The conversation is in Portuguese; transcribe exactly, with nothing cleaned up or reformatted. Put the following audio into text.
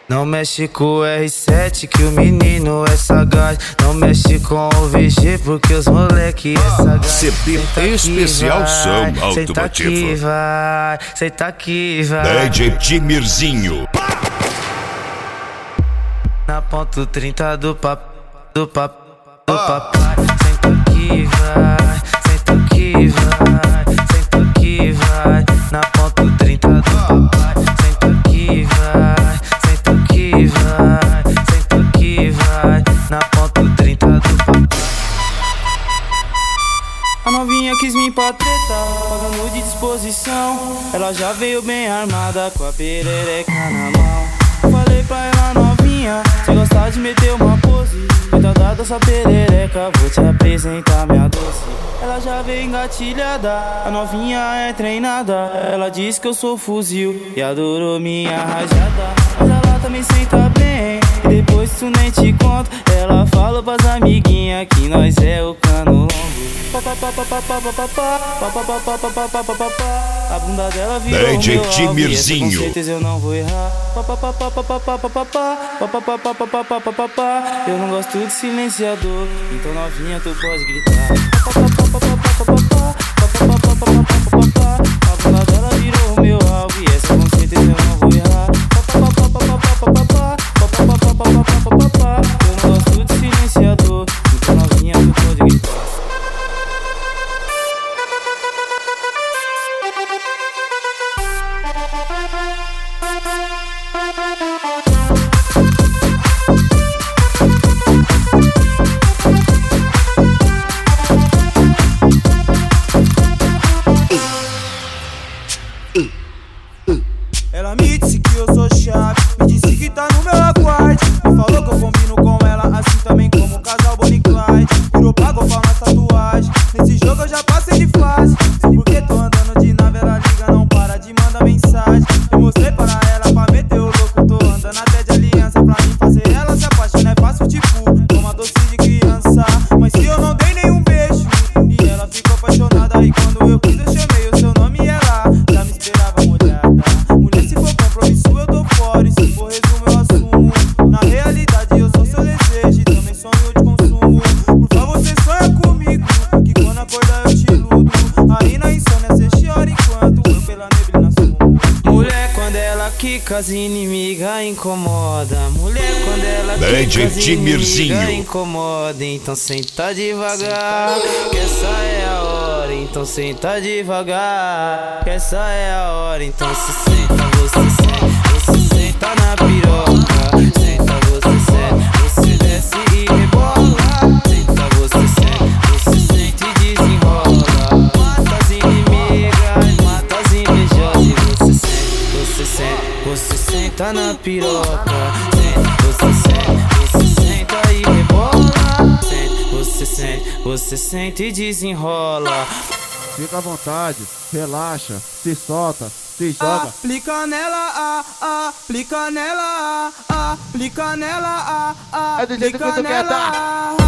Não mexe com o R sete que o menino é sagaz. Não mexe com o V G porque os moleque é sagaz. C D especial Som Automotivo. Senta que vai, senta que vai. D J Timirzinho. Na ponto trinta do papo, do papo, do papai. Senta que vai, senta que vai, senta que vai. Na ponto trinta do papai. Senta que vai, senta que vai, senta que vai. Na ponto trinta do papai. A novinha quis me pra treta, pagando de disposição. Ela já veio bem armada com a perereca na mão. Eu falei pra ela, novinha, se gostar de meter uma pose, cuidado dessa perereca, vou te apresentar minha doce. Ela já veio engatilhada, a novinha é treinada. Ela diz que eu sou fuzil e adorou minha rajada. Mas ela também senta bem, e depois tu nem te conto. Ela fala pras amiguinhas que nós é o cano longo. A bunda dela virou D J meu alvo, Timirzinho. com certeza eu não vou errar. Eu não gosto de silenciador, então novinha tu pode gritar. A bunda dela virou meu alvo e essa com certeza eu não vou errar. Eu não gosto de silenciador, então novinha tu pode gritar. Ela me disse que eu sou chave, me disse que tá no meu aguarde. Me falou que eu combino com ela, assim também como o casal Bonnie e Clyde. Virou pagou pra uma tatuagem, nesse jogo eu já passei de fase. Só porque tô andando de nave, ela liga, não para de mandar mensagem. Eu mostrei para ela pra meter o louco, eu tô andando até de aliança. Pra mim fazer ela se apaixonar é fácil tipo uma doce de criança. Mas se eu não dei nenhum beijo, e ela ficou apaixonada. E quando eu quis eu chamei o seu nome e ela já me esperava molhada. Se for compromisso eu tô fora, e se for resumo eu assumo. Na realidade eu sou seu desejo e também sonho de consumo. Por favor cê sonha comigo, que quando acordar eu te iludo. Aí na insônia cê chora enquanto eu pela neblina sumo. Mulher quando ela quica as inimigas incomoda. Mulher quando ela quica as inimigas incomoda. Então senta devagar, que essa é a hora. Então senta devagar, que essa é a hora. Então se senta, você senta, você senta na piroca. Senta, você senta, você desce e rebola. Senta, você senta, você senta e desenrola. Mata as inimigas, mata as invejosas. E você senta, você senta, você senta na piroca. Senta, você senta, você senta e rebola. Senta, você senta, você senta e desenrola. Fica à vontade, relaxa, se solta, se joga. Aplica nela, ah, ah, aplica nela, ah, ah, aplica nela, ah, ah, É do jeito que tu quer dar.